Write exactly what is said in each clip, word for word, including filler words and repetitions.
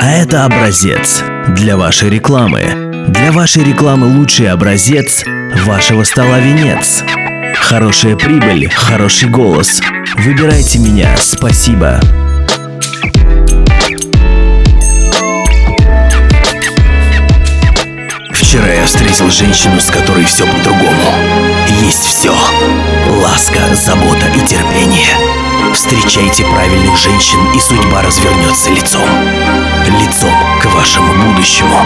А это образец для вашей рекламы. Для вашей рекламы лучший образец вашего стола венец. Хорошая прибыль, хороший голос. Выбирайте меня, спасибо. Вчера я встретил женщину, с которой все по-другому. Есть все. Ласка, забота и терпение. Встречайте правильных женщин, и судьба развернется лицом. Лицом к вашему будущему.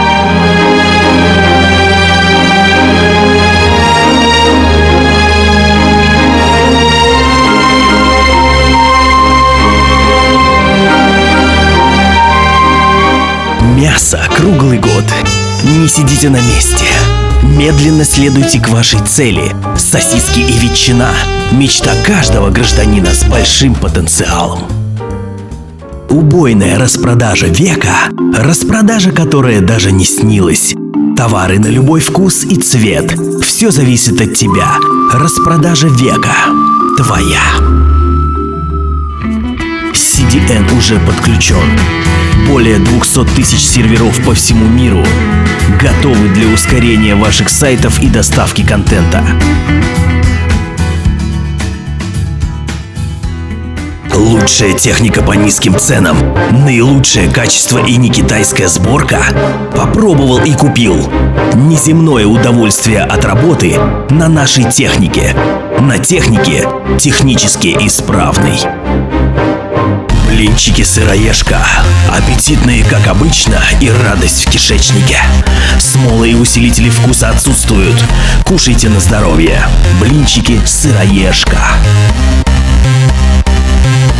Мясо круглый год. Не сидите на месте. Медленно следуйте к вашей цели. Сосиски и ветчина – мечта каждого гражданина с большим потенциалом. Убойная распродажа века – распродажа, которая даже не снилась. Товары на любой вкус и цвет. Все зависит от тебя. Распродажа века – твоя. си ди эн уже подключен. Более двухсот тысяч серверов по всему миру готовы для ускорения ваших сайтов и доставки контента. Лучшая техника по низким ценам, наилучшее качество и не китайская сборка. Попробовал и купил. Неземное удовольствие от работы на нашей технике. На технике технически исправной. Блинчики-сыроежка. Аппетитные, как обычно, и радость в кишечнике. Смолы и усилители вкуса отсутствуют. Кушайте на здоровье. Блинчики-сыроежка.